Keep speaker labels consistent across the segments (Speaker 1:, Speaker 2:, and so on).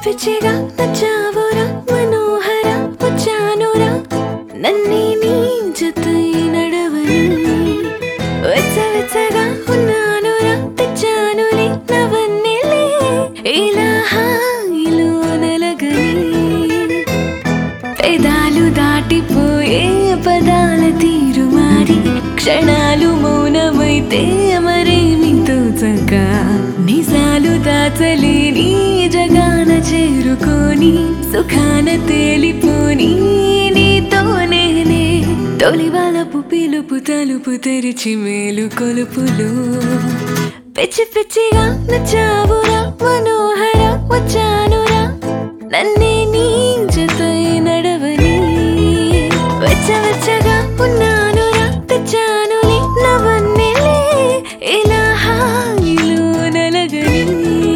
Speaker 1: పిచ్చిగా నచ్చావురా మనోహర వచ్చానురా నన్నే నీ జతై నడవని వెచ్చగా ఉన్నానురా తెచ్చానులే నవన్నెలే ఇలా హాయిలో నలగని పెదాలు దాటిపోయే పదాల తీరు మారి క్షణాలు మౌనమైతే మరేమి తోచగా నిజాలు దాచలేని జగాన చేరుకొని సుఖాన తేలిపోని నీతో నేనే తొలివాలపు పిలుపు తలుపు తెరిచి మేలు కొలుపులు పిచ్చి పిచ్చిగా నచ్చావురా మనోహర వచ్చానురా నన్నే నీ జతై నడవని వెచ్చగా ఉన్నానురా తెచ్చానులే నవన్నెలే ఇలా హాయిలో నలగని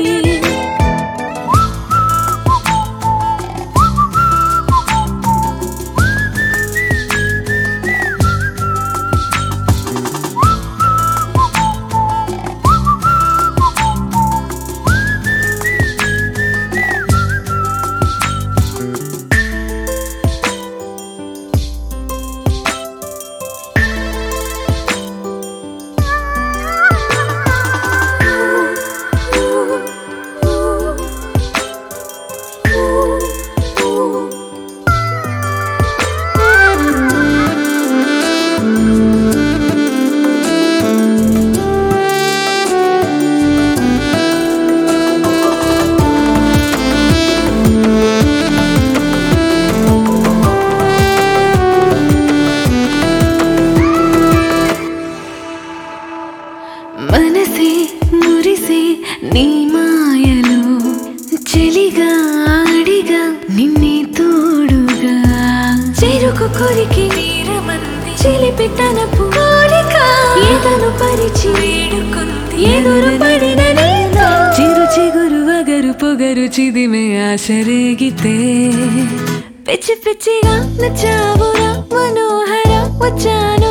Speaker 1: మనసే మురిసే నీ మాయలో చెలిగా ఆడిగా నిన్నే తోడుగా చెరుకు కొరికి వీరమంది చిలిపి తనపు కోరిక ఏదను పరిచి వేడుకుంది ఎదురు పడిన నేను చిరు చిగురు వగరు పొగరు చిదిమే ఆశరేగితే పిచ్చి పిచ్చిగా నచ్చావురా మనోహర వచ్చాను